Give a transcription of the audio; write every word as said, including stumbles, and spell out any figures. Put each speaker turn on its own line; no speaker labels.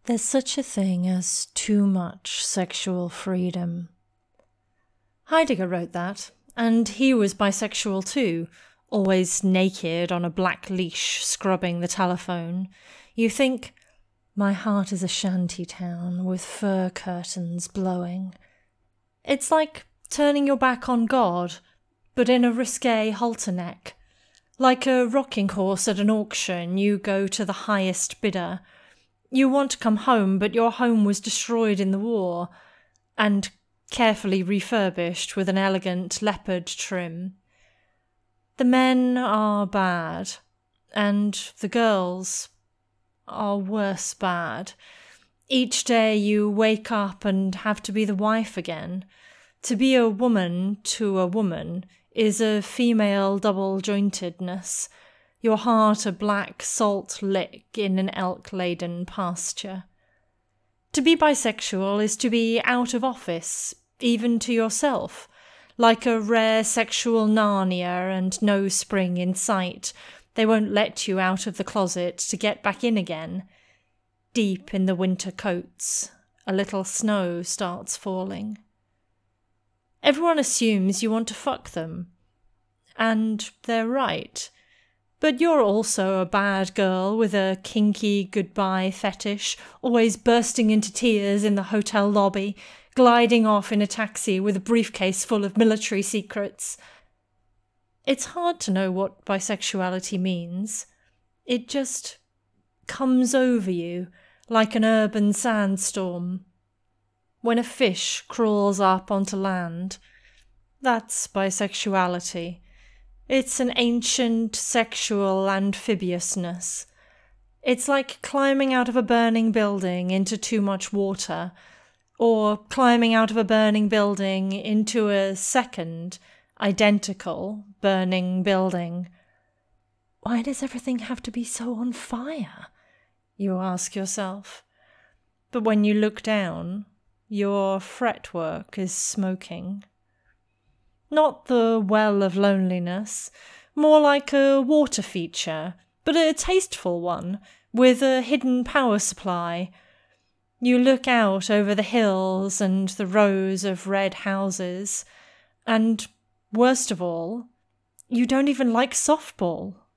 There's such a thing as too much sexual freedom. Heidegger wrote that, and he was bisexual too, always naked on a black leash scrubbing the telephone. You think, my heart is a shanty town with fur curtains blowing. It's like turning your back on God, but in a risque halter neck. Like a rocking horse at an auction, you go to the highest bidder. You want to come home, but your home was destroyed in the war, and carefully refurbished with an elegant leopard trim. The men are bad, and the girls are worse bad. Each day you wake up and have to be the wife again. To be a woman to a woman is a female double-jointedness, your heart a black salt lick in an elk-laden pasture. To be bisexual is to be out of office, even to yourself, like a rare sexual Narnia and no spring in sight. They won't let you out of the closet to get back in again. Deep in the winter coats, a little snow starts falling. Everyone assumes you want to fuck them. And they're right. But you're also a bad girl with a kinky goodbye fetish, always bursting into tears in the hotel lobby, gliding off in a taxi with a briefcase full of military secrets. It's hard to know what bisexuality means. It just comes over you like an urban sandstorm. When a fish crawls up onto land, that's bisexuality. It's an ancient sexual amphibiousness. It's like climbing out of a burning building into too much water, or climbing out of a burning building into a second, identical, burning building. Why does everything have to be so on fire? You ask yourself. But when you look down, your fretwork is smoking. Not the well of loneliness, more like a water feature, but a tasteful one, with a hidden power supply. You look out over the hills and the rows of red houses, and, worst of all, you don't even like softball